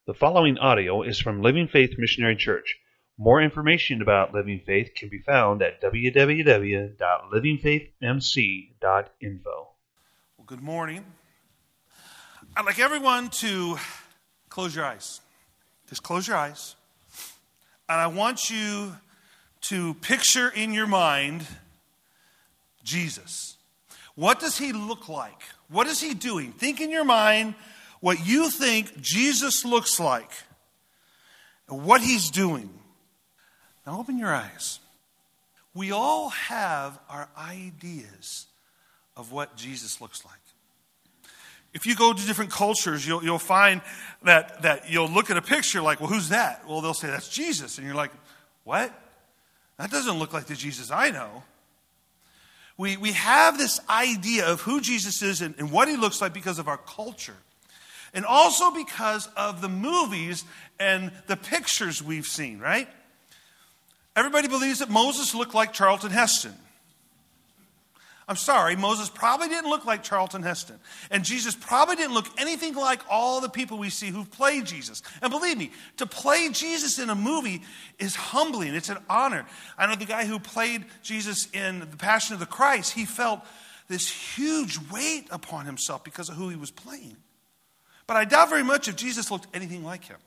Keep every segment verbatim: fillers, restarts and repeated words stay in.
The following audio is from Living Faith Missionary Church. More information about Living Faith can be found at w w w dot living faith m c dot info. Well, good morning. I'd like everyone to close your eyes. Just close your eyes. And I want you to picture in your mind Jesus. What does he look like? What is he doing? Think in your mind what you think Jesus looks like and what he's doing. Now open your eyes. We all have our ideas of what Jesus looks like. If you go to different cultures, you'll, you'll find that, that you'll look at a picture like, well, who's that? Well, they'll say, that's Jesus. And you're like, what? That doesn't look like the Jesus I know. We, we have this idea of who Jesus is and, and what he looks like because of our culture. And also because of the movies and the pictures we've seen, right? Everybody believes that Moses looked like Charlton Heston. I'm sorry, Moses probably didn't look like Charlton Heston. And Jesus probably didn't look anything like all the people we see who've played Jesus. And believe me, to play Jesus in a movie is humbling. It's an honor. I know the guy who played Jesus in The Passion of the Christ, he felt this huge weight upon himself because of who he was playing. But I doubt very much if Jesus looked anything like him.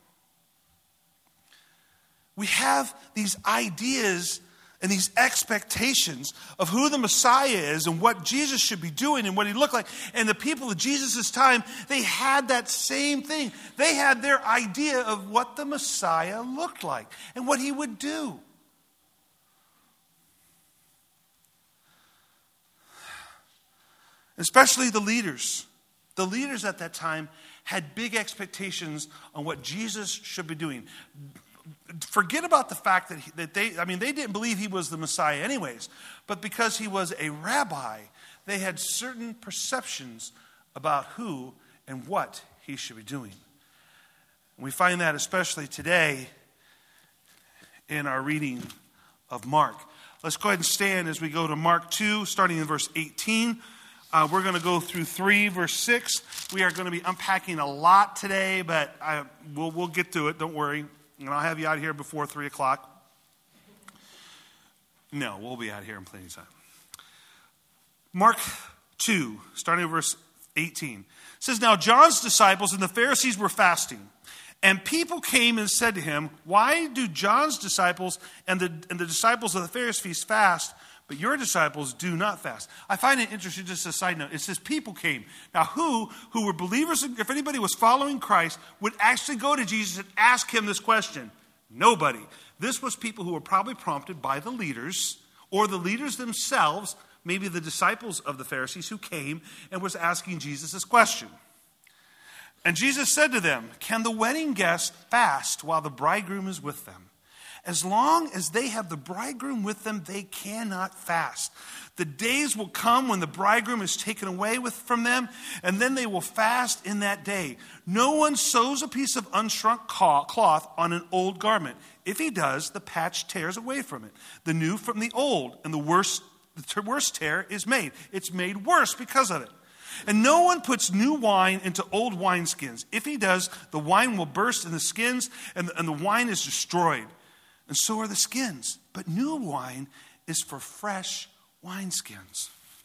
We have these ideas and these expectations of who the Messiah is and what Jesus should be doing and what he looked like. And the people of Jesus' time, they had that same thing. They had their idea of what the Messiah looked like and what he would do. Especially the leaders. The leaders at that time had big expectations on what Jesus should be doing. Forget about the fact that, he, that they, I mean, they didn't believe he was the Messiah anyways. But because he was a rabbi, they had certain perceptions about who and what he should be doing. And we find that especially today in our reading of Mark. Let's go ahead and stand as we go to Mark two, starting in verse eighteen. Uh, we're going to go through three, verse six. We are going to be unpacking a lot today, but I, we'll, we'll get to it. Don't worry. And I'll have you out here before three o'clock. No, we'll be out here in plenty of time. Mark two, starting at verse eighteen. It says, now John's disciples and the Pharisees were fasting. And people came and said to him, why do John's disciples and the, and the disciples of the Pharisees fast, but your disciples do not fast? I find it interesting, just a side note. It says people came. Now who, who were believers, if anybody was following Christ, would actually go to Jesus and ask him this question? Nobody. This was people who were probably prompted by the leaders, or the leaders themselves, maybe the disciples of the Pharisees who came and was asking Jesus this question. And Jesus said to them, can the wedding guests fast while the bridegroom is with them? As long as they have the bridegroom with them, they cannot fast. The days will come when the bridegroom is taken away with, from them, and then they will fast in that day. No one sews a piece of unshrunk cloth on an old garment. If he does, the patch tears away from it, the new from the old, and the worst, the worst tear is made. It's made worse because of it. And no one puts new wine into old wineskins. If he does, the wine will burst in the skins, and the, and the wine is destroyed. And so are the skins. But new wine is for fresh wineskins.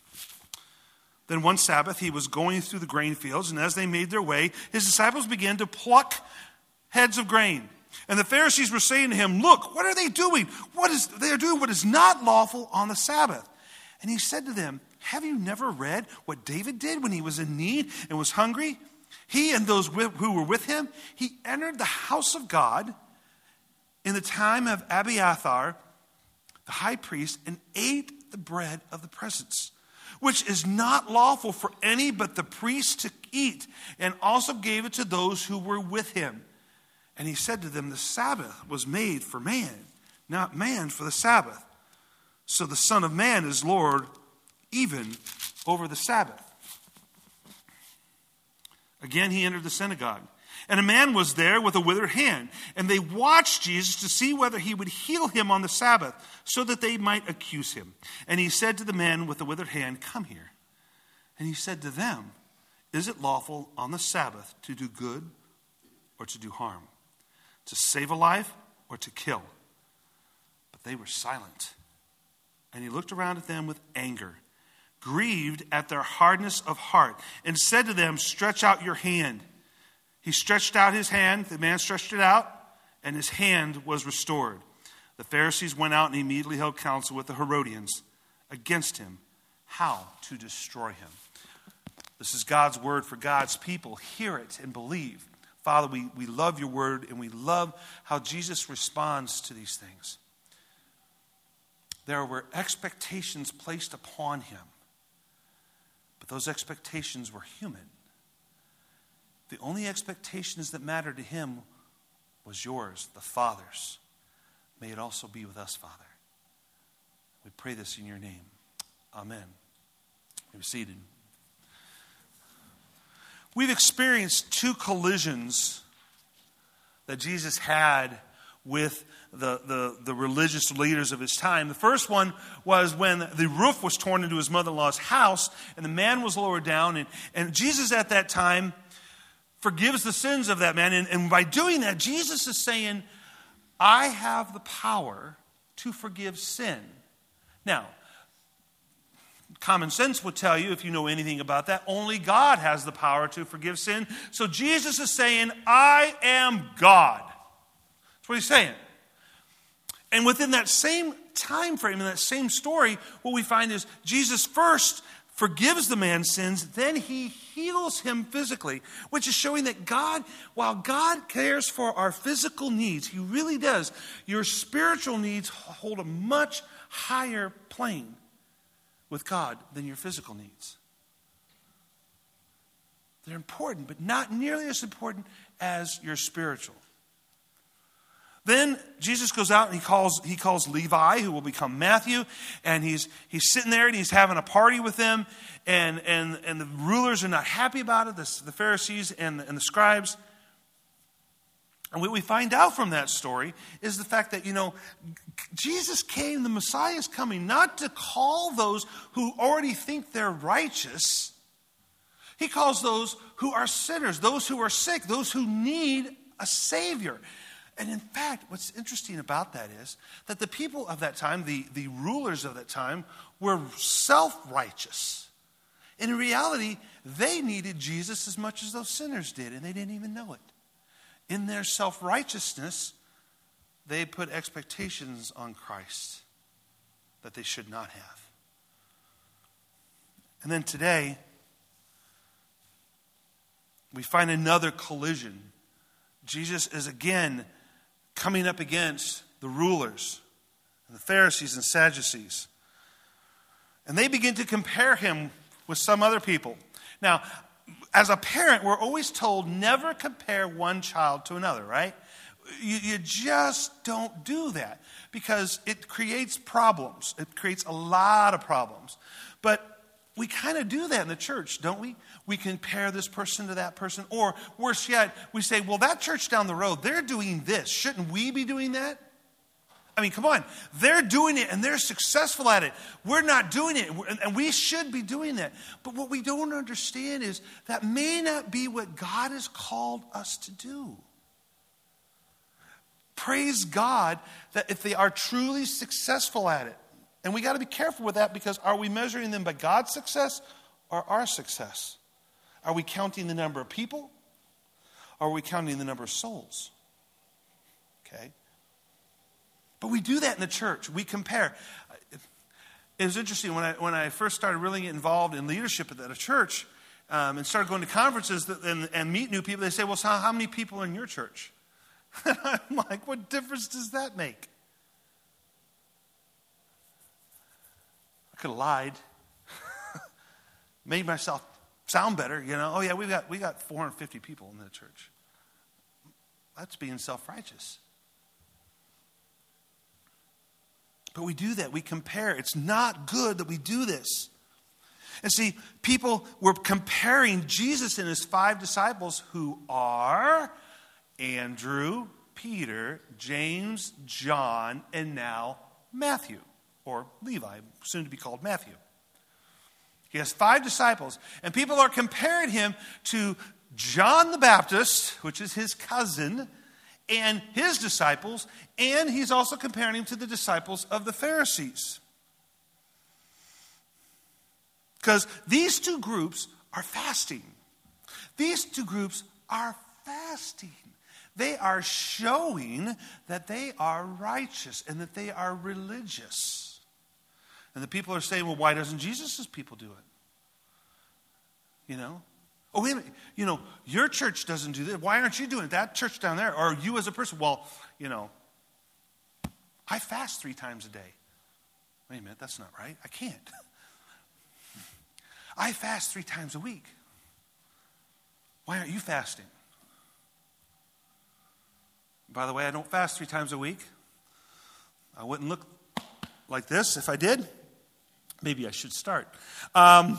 Then one Sabbath he was going through the grain fields, and as they made their way, his disciples began to pluck heads of grain. And the Pharisees were saying to him, look, what are they doing? What is they are doing what is not lawful on the Sabbath. And he said to them, have you never read what David did when he was in need and was hungry? He and those who were with him, he entered the house of God in the time of Abiathar, the high priest, and ate the bread of the presence, which is not lawful for any but the priest to eat, and also gave it to those who were with him. And he said to them, the Sabbath was made for man, not man for the Sabbath. So the Son of Man is Lord even over the Sabbath. Again, he entered the synagogue. And a man was there with a withered hand. And they watched Jesus to see whether he would heal him on the Sabbath, so that they might accuse him. And he said to the man with the withered hand, come here. And he said to them, is it lawful on the Sabbath to do good or to do harm, to save a life or to kill. But they were silent. And he looked around at them with anger, grieved at their hardness of heart, and said to them, stretch out your hand. He stretched out his hand. The man stretched it out, and his hand was restored. The Pharisees went out and immediately held counsel with the Herodians against him, how to destroy him. This is God's word for God's people. Hear it and believe. Father, we, we love your word, and we love how Jesus responds to these things. There were expectations placed upon him, but those expectations were human. The only expectations that mattered to him was yours, the Father's. May it also be with us, Father. We pray this in your name. Amen. Be seated. We've experienced two collisions that Jesus had with the, the, the religious leaders of his time. The first one was when the roof was torn into his mother-in-law's house and the man was lowered down. And, and Jesus at that time forgives the sins of that man. And, and by doing that, Jesus is saying, I have the power to forgive sin. Now, common sense would tell you, if you know anything about that, only God has the power to forgive sin. So Jesus is saying, I am God. That's what he's saying. And within that same time frame, in that same story, what we find is Jesus first forgives the man's sins, then he heals him physically, which is showing that God, while God cares for our physical needs, he really does, your spiritual needs hold a much higher plane with God than your physical needs. They're important, but not nearly as important as your spiritual. Then Jesus goes out and he calls he calls Levi, who will become Matthew, and he's he's sitting there and he's having a party with them, and and, and the rulers are not happy about it, the, the Pharisees and the, and the scribes. And what we find out from that story is the fact that, you know, Jesus came, the Messiah is coming, not to call those who already think they're righteous. He calls those who are sinners, those who are sick, those who need a Savior. And in fact, what's interesting about that is that the people of that time, the, the rulers of that time, were self-righteous. And in reality, they needed Jesus as much as those sinners did, and they didn't even know it. In their self-righteousness, they put expectations on Christ that they should not have. And then today, we find another collision. Jesus is again coming up against the rulers and the Pharisees and Sadducees. And they begin to compare him with some other people. Now, as a parent, we're always told never compare one child to another, right? You, you just don't do that because it creates problems. It creates a lot of problems. But we kind of do that in the church, don't we? We compare this person to that person. Or worse yet, we say, well, that church down the road, they're doing this. Shouldn't we be doing that? I mean, come on. They're doing it and they're successful at it. We're not doing it, and we should be doing that. But what we don't understand is that may not be what God has called us to do. Praise God that if they are truly successful at it. And we got to be careful with that, because are we measuring them by God's success or our success? Are we counting the number of people? Or are we counting the number of souls? Okay. But we do that in the church. We compare. It was interesting when I when I first started really getting involved in leadership at a church um, and started going to conferences that, and, and meet new people. They say, well, so how many people are in your church? And I'm like, what difference does that make? I could have lied, made myself sound better, you know. Oh yeah, we got we got four hundred fifty people in the church. That's being self-righteous. But we do that. We compare. It's not good that we do this. And see, people were comparing Jesus and his five disciples, who are Andrew, Peter, James, John, and now Matthew, or Levi, soon to be called Matthew. He has five disciples, and people are comparing him to John the Baptist, which is his cousin, and his disciples, and he's also comparing him to the disciples of the Pharisees. Because these two groups are fasting. These two groups are fasting. They are showing that they are righteous and that they are religious. And the people are saying, well, why doesn't Jesus' people do it? You know? Oh, wait a minute. You know, your church doesn't do this. Why aren't you doing it? That church down there, or you as a person. Well, you know, I fast three times a day. Wait a minute, that's not right. I can't. I fast three times a week. Why aren't you fasting? By the way, I don't fast three times a week. I wouldn't look like this if I did. Maybe I should start. Um,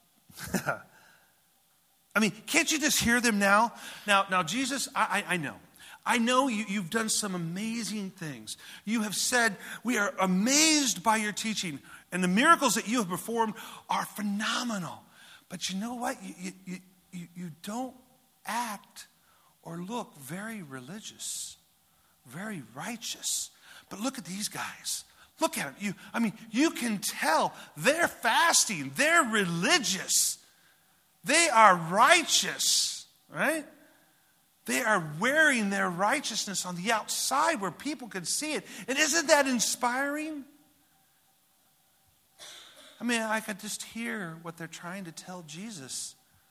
I mean, can't you just hear them now? Now, now, Jesus, I, I, I know. I know you, you've done some amazing things. You have said, we are amazed by your teaching. And the miracles that you have performed are phenomenal. But you know what? You, you, you, you don't act or look very religious, very righteous. But look at these guys. Look at them. You, I mean, you can tell they're fasting. They're religious. They are righteous, right? They are wearing their righteousness on the outside where people can see it. And isn't that inspiring? I mean, I could just hear what they're trying to tell Jesus.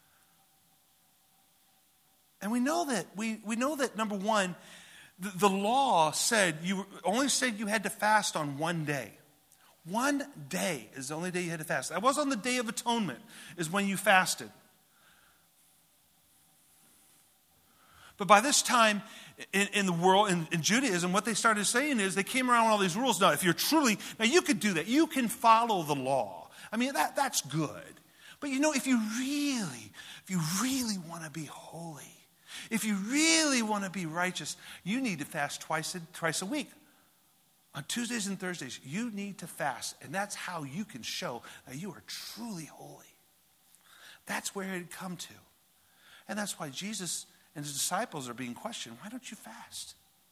And we know that, we, we know that, number one, the, the law said, you only said you had to fast on one day. One day is the only day you had to fast. That was on the Day of Atonement, is when you fasted. But by this time in, in the world, in, in Judaism, what they started saying is they came around with all these rules. Now, if you're truly, now you could do that. You can follow the law. I mean, that that's good. But you know, if you really, if you really want to be holy, if you really want to be righteous, you need to fast twice a, twice a week. On Tuesdays and Thursdays, you need to fast. And that's how you can show that you are truly holy. That's where it had come to. And that's why Jesus and his disciples are being questioned. Why don't you fast?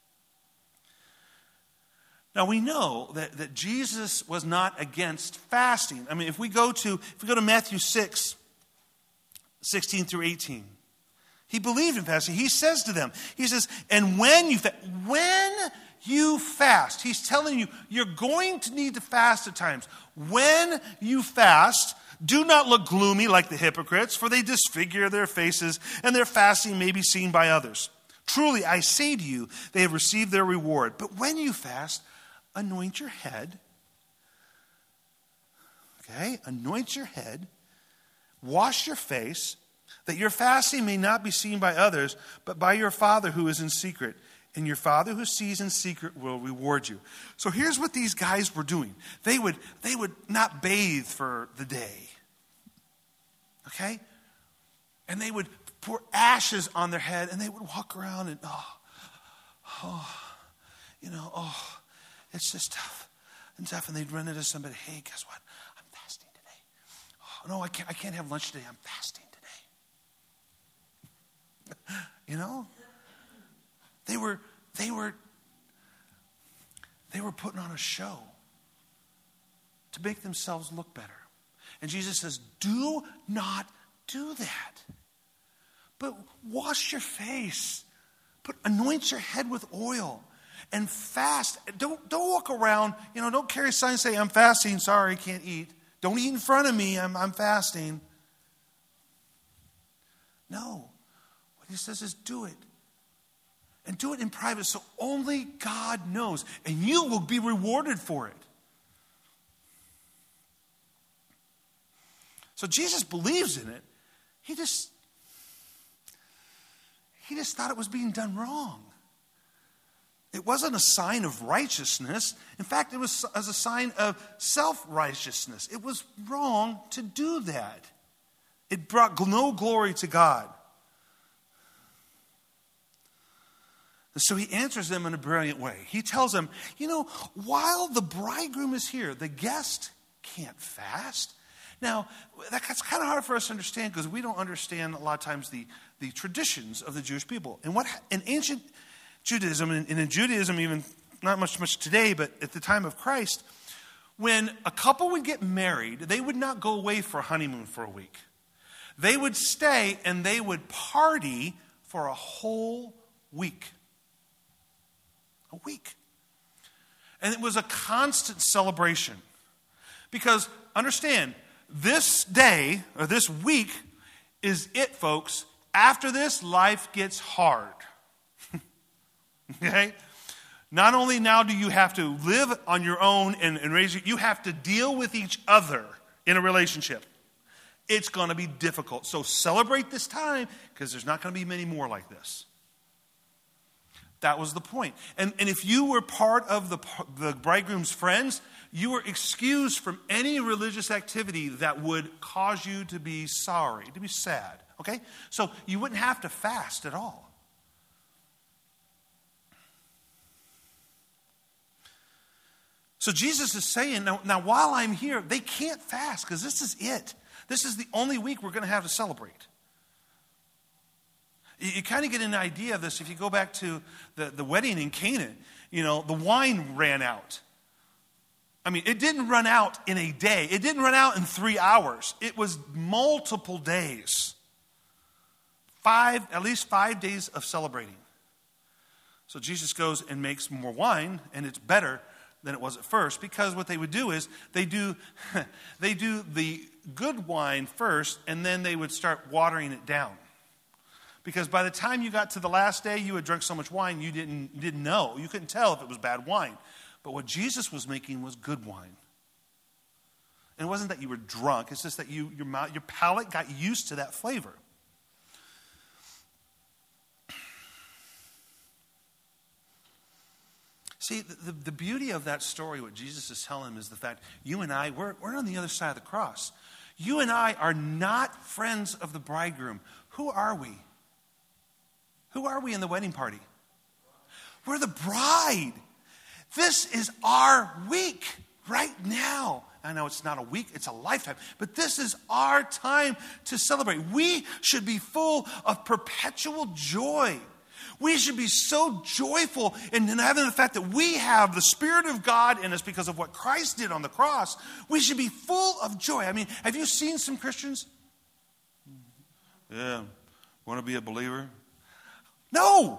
Now we know that, that Jesus was not against fasting. I mean, if we go to if we go to Matthew six, sixteen through eighteen, he believed in fasting. He says to them, he says, and when you fa- when you fast, he's telling you you're going to need to fast at times. When you fast, do not look gloomy like the hypocrites, for they disfigure their faces, and their fasting may be seen by others. Truly, I say to you, they have received their reward. But when you fast, anoint your head. Okay? Anoint your head. Wash your face, that your fasting may not be seen by others, but by your Father who is in secret. And your Father who sees in secret will reward you. So here's what these guys were doing. They would, they would not bathe for the day. Okay? And they would pour ashes on their head, and they would walk around and, oh, oh, you know, oh, it's just tough and tough. And they'd run into somebody, hey, guess what? I'm fasting today. Oh, no, I can't, I can't have lunch today. I'm fasting today. You know? They were, they were, they were putting on a show to make themselves look better. And Jesus says, do not do that. But wash your face. Put, anoint your head with oil and fast. Don't, don't walk around, you know, don't carry signs saying, I'm fasting, sorry, can't eat. Don't eat in front of me, I'm, I'm fasting. No. What he says is do it. And do it in private so only God knows. And you will be rewarded for it. So Jesus believes in it. He just, he just thought it was being done wrong. It wasn't a sign of righteousness. In fact, it was as a sign of self-righteousness. It was wrong to do that. It brought no glory to God. So he answers them in a brilliant way. He tells them, you know, while the bridegroom is here, the guest can't fast. Now, that's kind of hard for us to understand because we don't understand a lot of times the, the traditions of the Jewish people. And what in ancient Judaism, and in Judaism even not much much today, but at the time of Christ, when a couple would get married, they would not go away for a honeymoon for a week. They would stay and they would party for a whole week. A week. And it was a constant celebration. Because, understand, this day, or this week, is it, folks. After this, life gets hard. Okay? Not only now do you have to live on your own and, and raise, you have to deal with each other in a relationship. It's going to be difficult. So celebrate this time because there's not going to be many more like this. That was the point. And, and if you were part of the, the bridegroom's friends, you were excused from any religious activity that would cause you to be sorry, to be sad. Okay? So you wouldn't have to fast at all. So Jesus is saying, now, now while I'm here, they can't fast because this is it. This is the only week we're going to have to celebrate. You, you kind of get an idea of this if you go back to the, the wedding in Canaan. You know, the wine ran out. I mean, it didn't run out in a day. It didn't run out in three hours. It was multiple days. Five, at least five days of celebrating. So Jesus goes and makes more wine, and it's better than it was at first, because what they would do is they do they do the good wine first, and then they would start watering it down. Because by the time you got to the last day, you had drunk so much wine you didn't didn't know. You couldn't tell if it was bad wine. But what Jesus was making was good wine. And it wasn't that you were drunk, it's just that you your mouth, your palate got used to that flavor. See, the, the beauty of that story, what Jesus is telling him, is the fact you and I, we're, we're on the other side of the cross. You and I are not friends of the bridegroom. Who are we? Who are we in the wedding party? We're the bride. This is our week right now. I know it's not a week, it's a lifetime. But this is our time to celebrate. We should be full of perpetual joy. We should be so joyful in having the fact that we have the Spirit of God in us because of what Christ did on the cross. We should be full of joy. I mean, have you seen some Christians? Yeah, want to be a believer? No.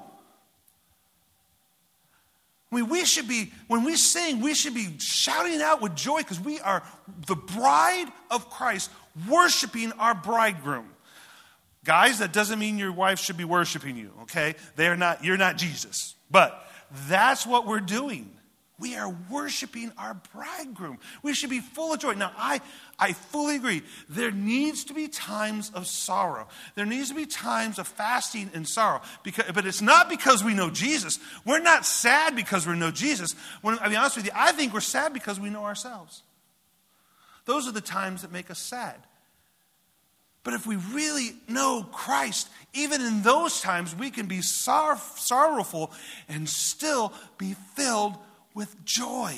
I mean, we should be, when we sing, we should be shouting out with joy because we are the bride of Christ worshiping our bridegroom. Guys, that doesn't mean your wife should be worshiping you, okay? They're not, you're not Jesus. But that's what we're doing. We are worshiping our bridegroom. We should be full of joy. Now, I, I fully agree. There needs to be times of sorrow. There needs to be times of fasting and sorrow. Because, but it's not because we know Jesus. We're not sad because we know Jesus. When, I'll be honest with you, I think we're sad because we know ourselves. Those are the times that make us sad. But if we really know Christ, even in those times, we can be sor- sorrowful and still be filled with joy.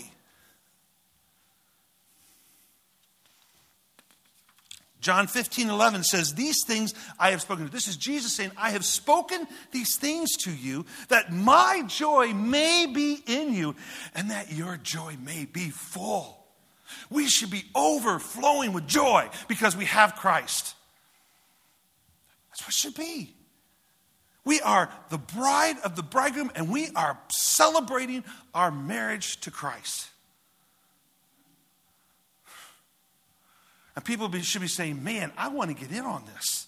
John fifteen eleven says, these things I have spoken to. This is Jesus saying, I have spoken these things to you that my joy may be in you and that your joy may be full. We should be overflowing with joy because we have Christ. That's what it should be. We are the bride of the bridegroom, and we are celebrating our marriage to Christ. And people be, should be saying, man, I want to get in on this.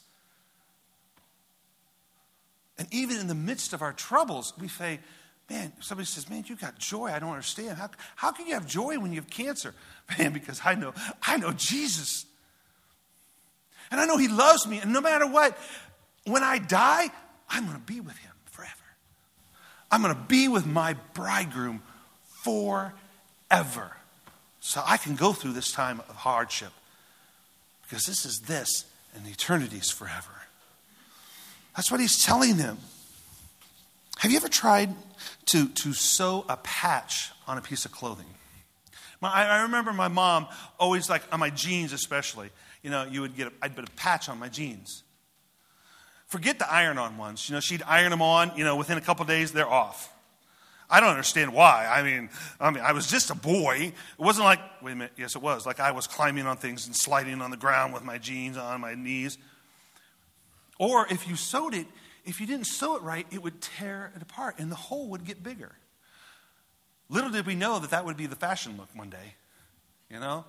And even in the midst of our troubles, we say, man, somebody says, man, you got joy. I don't understand. How, how can you have joy when you have cancer? Man, because I know, I know Jesus. And I know he loves me. And no matter what, when I die, I'm going to be with him forever. I'm going to be with my bridegroom forever. So I can go through this time of hardship. Because this is this, and eternity is forever. That's what he's telling them. Have you ever tried to, to sew a patch on a piece of clothing? My, I remember my mom always, like on my jeans especially, you know, you would get a, I'd put a patch on my jeans. Forget the iron-on ones. You know, she'd iron them on. You know, within a couple of days, they're off. I don't understand why. I mean, I mean, I was just a boy. It wasn't like, wait a minute, yes, it was. Like I was climbing on things and sliding on the ground with my jeans on my knees. Or if you sewed it, if you didn't sew it right, it would tear it apart and the hole would get bigger. Little did we know that that would be the fashion look one day, you know?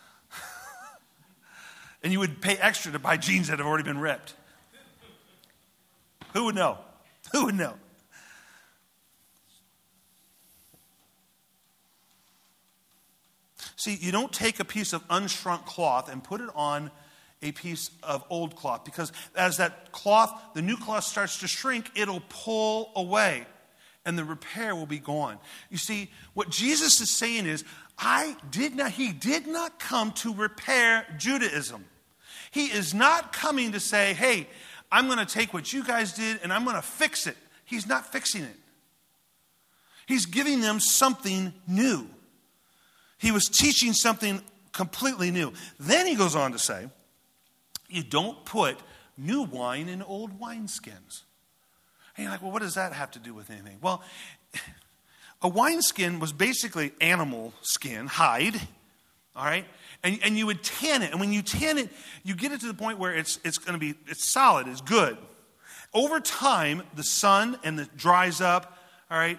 And you would pay extra to buy jeans that have already been ripped. Who would know? Who would know? See, you don't take a piece of unshrunk cloth and put it on a piece of old cloth, because as that cloth, the new cloth starts to shrink, it'll pull away and the repair will be gone. You see, what Jesus is saying is, I did not, he did not come to repair Judaism. He is not coming to say, hey, I'm going to take what you guys did and I'm going to fix it. He's not fixing it. He's giving them something new. He was teaching something completely new. Then he goes on to say, you don't put new wine in old wineskins. And you're like, well, what does that have to do with anything? Well, a wineskin was basically animal skin, hide, all right? And, and you would tan it. And when you tan it, you get it to the point where it's it's going to be, it's solid, it's good. Over time, the sun and it dries up, all right?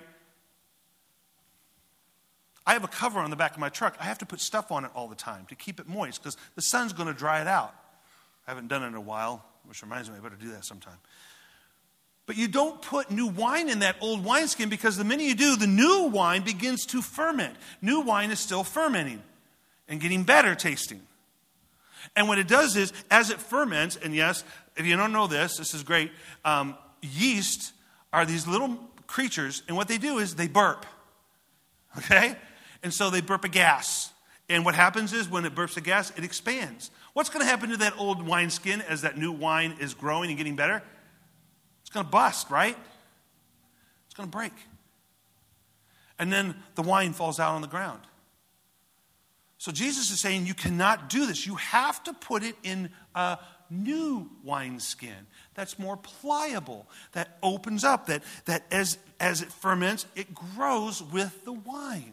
I have a cover on the back of my truck. I have to put stuff on it all the time to keep it moist because the sun's going to dry it out. I haven't done it in a while, which reminds me I better do that sometime. But you don't put new wine in that old wineskin because the minute you do, the new wine begins to ferment. New wine is still fermenting and getting better tasting. And what it does is, as it ferments, and yes, if you don't know this, this is great, um, yeast are these little creatures, and what they do is they burp. Okay? And so they burp a gas. And what happens is when it burps a gas, it expands. What's going to happen to that old wineskin as that new wine is growing and getting better? It's going to bust, right? It's going to break. And then the wine falls out on the ground. So Jesus is saying you cannot do this. You have to put it in a new wineskin that's more pliable, that opens up, that, that as, as it ferments, it grows with the wine.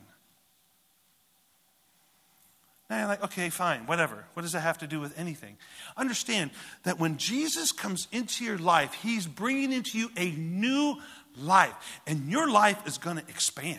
Now you're like, okay, fine, whatever. What does that have to do with anything? Understand that when Jesus comes into your life, he's bringing into you a new life. And your life is going to expand.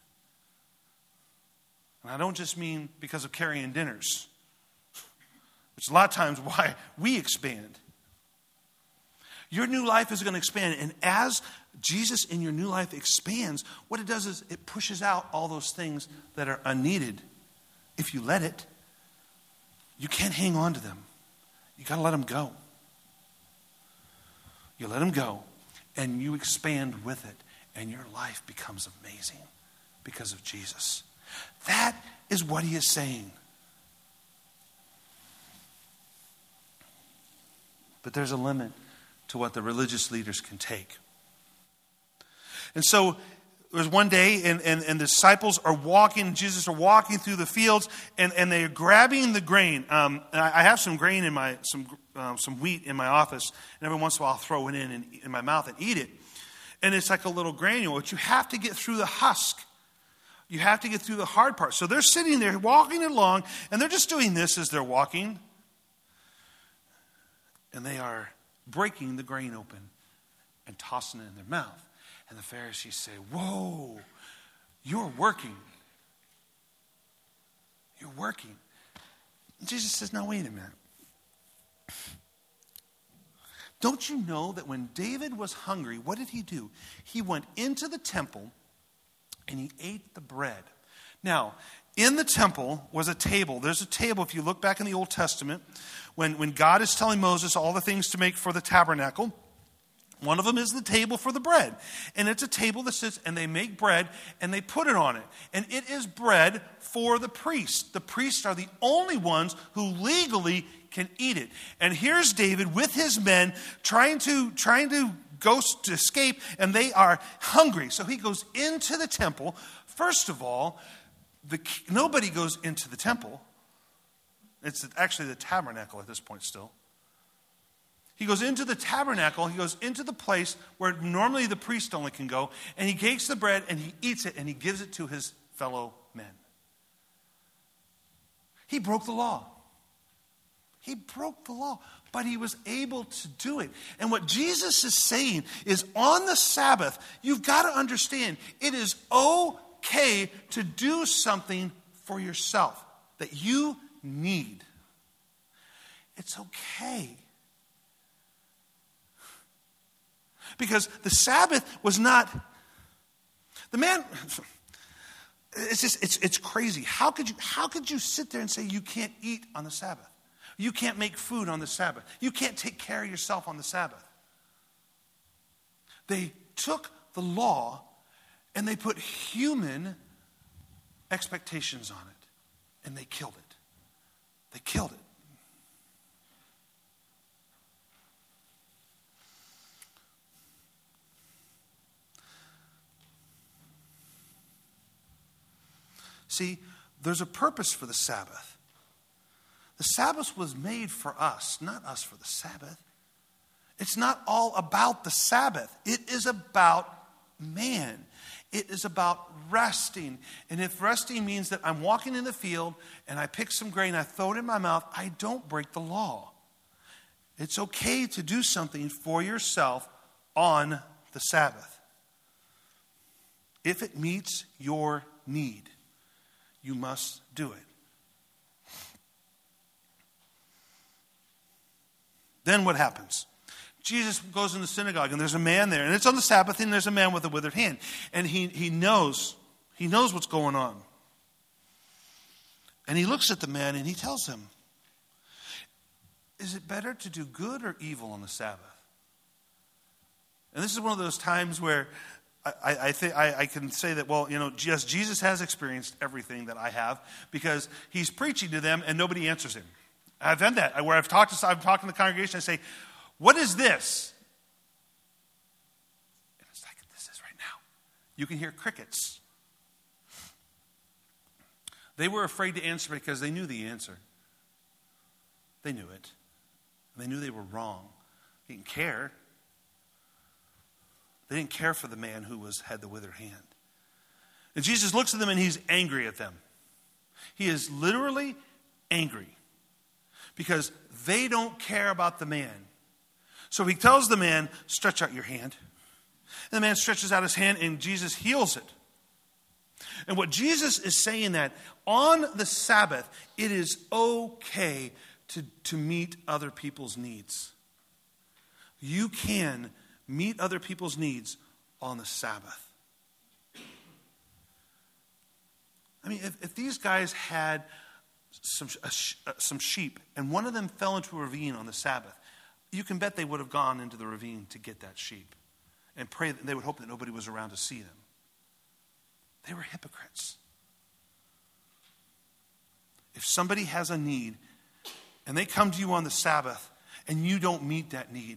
And I don't just mean because of carrying dinners, which is a lot of times why we expand. Your new life is going to expand. And as Jesus in your new life expands, what it does is it pushes out all those things that are unneeded. If you let it, you can't hang on to them. You got to let them go. You let them go, and you expand with it, and your life becomes amazing because of Jesus. That is what he is saying. But there's a limit to what the religious leaders can take. And so there was one day, and, and, and the disciples are walking, Jesus are walking through the fields, and, and they're grabbing the grain. Um, and I, I have some grain in my, some um, some wheat in my office, and every once in a while I'll throw it in, and, in my mouth and eat it. And it's like a little granule, but you have to get through the husk. You have to get through the hard part. So they're sitting there walking along, and they're just doing this as they're walking. And they are breaking the grain open and tossing it in their mouth. And the Pharisees say, whoa, you're working. You're working. And Jesus says, now wait a minute. Don't you know that when David was hungry, what did he do? He went into the temple and he ate the bread. Now, in the temple was a table. There's a table, if you look back in the Old Testament, when, when God is telling Moses all the things to make for the tabernacle, one of them is the table for the bread. And it's a table that sits, and they make bread, and they put it on it. And it is bread for the priests. The priests are the only ones who legally can eat it. And here's David with his men trying to, trying to go to escape, and they are hungry. So he goes into the temple. First of all, the, nobody goes into the temple It's actually the tabernacle at this point still. He goes into the tabernacle. He goes into the place where normally the priest only can go. And he takes the bread and he eats it and he gives it to his fellow men. He broke the law. He broke the law. But he was able to do it. And what Jesus is saying is on the Sabbath, you've got to understand, it is okay to do something for yourself that you need. It's okay. Because the Sabbath was not, the man, it's just, it's it's crazy. How could you, how could you sit there and say you can't eat on the Sabbath? You can't make food on the Sabbath. You can't take care of yourself on the Sabbath. They took the law and they put human expectations on it. And they killed it. They killed it. See, there's a purpose for the Sabbath. The Sabbath was made for us, not us for the Sabbath. It's not all about the Sabbath. It is about man. It is about resting. And if resting means that I'm walking in the field and I pick some grain, I throw it in my mouth, I don't break the law. It's okay to do something for yourself on the Sabbath. If it meets your need, you must do it. Then what happens? Jesus goes in the synagogue and there's a man there. And it's on the Sabbath and there's a man with a withered hand. And he, he knows, he knows what's going on. And he looks at the man and he tells him, is it better to do good or evil on the Sabbath? And this is one of those times where I, I think I, I can say that, well, you know, yes, Jesus has experienced everything that I have because he's preaching to them and nobody answers him. I've done that where I've talked to, I've talked to the congregation. I say, "What is this?" And it's like this is right now. You can hear crickets. They were afraid to answer because they knew the answer. They knew it. They knew they were wrong. They didn't care. They didn't care for the man who was had the withered hand. And Jesus looks at them and he's angry at them. He is literally angry because they don't care about the man. So he tells the man, stretch out your hand. And the man stretches out his hand and Jesus heals it. And what Jesus is saying that on the Sabbath, it is okay to, to meet other people's needs. You can meet other people's needs on the Sabbath. I mean, if, if these guys had some, uh, some sheep and one of them fell into a ravine on the Sabbath, you can bet they would have gone into the ravine to get that sheep and pray that they would hope that nobody was around to see them. They were hypocrites. If somebody has a need and they come to you on the Sabbath and you don't meet that need,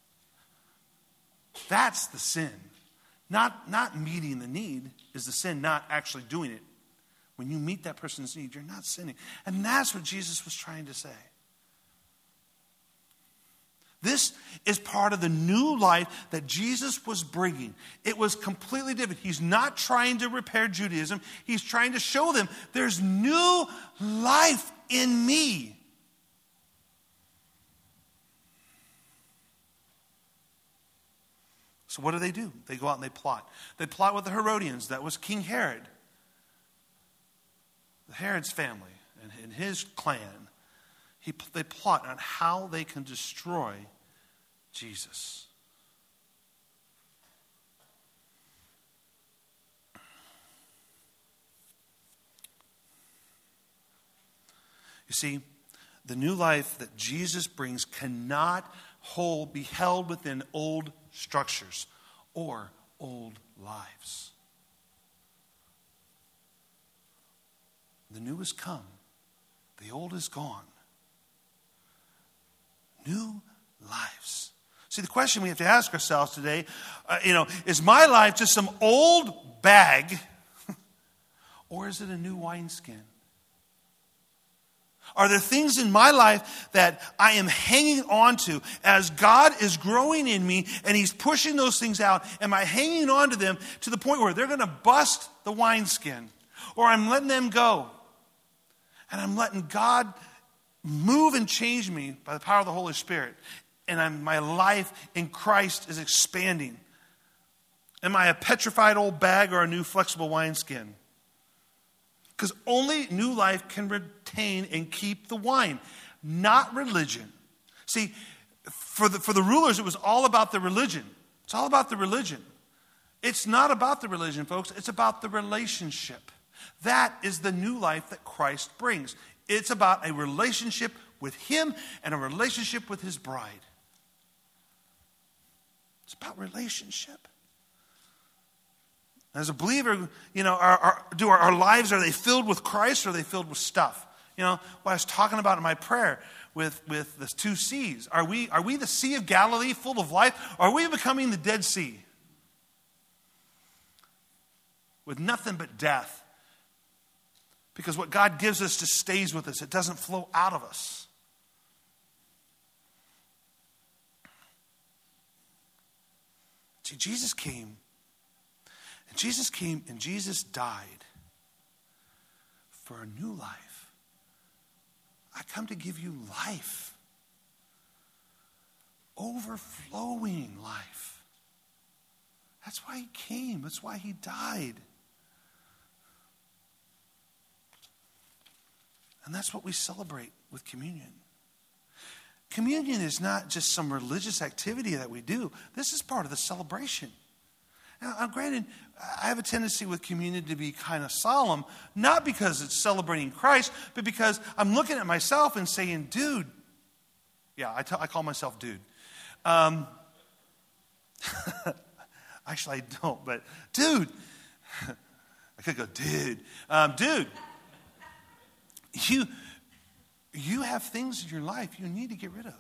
that's the sin. Not, not meeting the need is the sin, not actually doing it. When you meet that person's need, you're not sinning. And that's what Jesus was trying to say. This is part of the new life that Jesus was bringing. It was completely different. He's not trying to repair Judaism. He's trying to show them there's new life in me. So what do they do? They go out and they plot. They plot with the Herodians. That was King Herod. Herod's family and, and his clan. He, they plot on how they can destroy Jesus. You see, the new life that Jesus brings cannot hold, be held within old structures or old lives. The new has come. The old is gone. New lives. See, the question we have to ask ourselves today, uh, you know, is my life just some old bag or is it a new wineskin? Are there things in my life that I am hanging on to as God is growing in me and He's pushing those things out? Am I hanging on to them to the point where they're going to bust the wineskin? Or I'm letting them go? And I'm letting God move and change me by the power of the Holy Spirit. And I'm, my life in Christ is expanding. Am I a petrified old bag or a new flexible wineskin? Because only new life can retain and keep the wine, not religion. See, for the, for the rulers, it was all about the religion. It's all about the religion. It's not about the religion, folks. It's about the relationship. That is the new life that Christ brings. It's about a relationship with Him and a relationship with His bride. It's about relationship. As a believer, you know, our, our, do our, our lives, are they filled with Christ or are they filled with stuff? You know, what I was talking about in my prayer with, with the two seas. Are we, are we the Sea of Galilee full of life? Or are we becoming the Dead Sea? With nothing but death. Because what God gives us just stays with us. It doesn't flow out of us. See, Jesus came. And Jesus came and Jesus died for a new life. I come to give you life. Overflowing life. That's why He came. That's why He died. And that's what we celebrate with communion. Communion is not just some religious activity that we do. This is part of the celebration. Now, granted, I have a tendency with communion to be kind of solemn, not because it's celebrating Christ, but because I'm looking at myself and saying, dude. Yeah, I, t- I call myself dude. Um, actually, I don't, but dude. I could go, dude. Um, dude, you, you have things in your life you need to get rid of.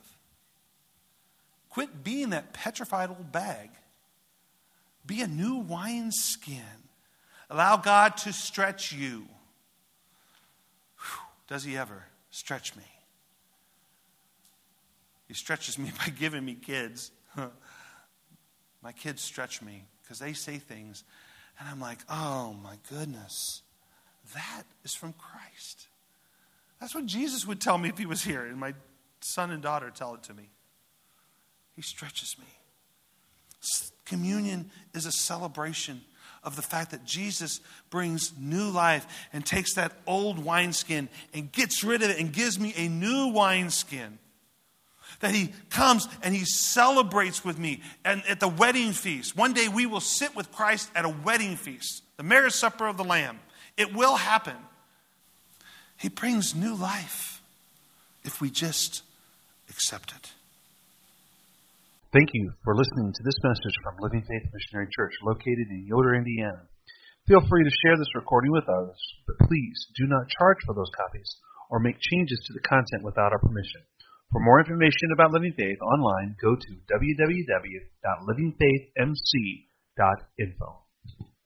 Quit being that petrified old bag. Be a new wineskin. Allow God to stretch you. Whew, does He ever stretch me? He stretches me by giving me kids. My kids stretch me because they say things. And I'm like, oh my goodness. That is from Christ. That's what Jesus would tell me if He was here. And my son and daughter tell it to me. He stretches me. Communion is a celebration of the fact that Jesus brings new life and takes that old wineskin and gets rid of it and gives me a new wineskin. That He comes and He celebrates with me and at the wedding feast. One day we will sit with Christ at a wedding feast, the marriage supper of the Lamb. It will happen. He brings new life if we just accept it. Thank you for listening to this message from Living Faith Missionary Church located in Yoder, Indiana. Feel free to share this recording with others, but please do not charge for those copies or make changes to the content without our permission. For more information about Living Faith online, go to w w w dot living faith m c dot info.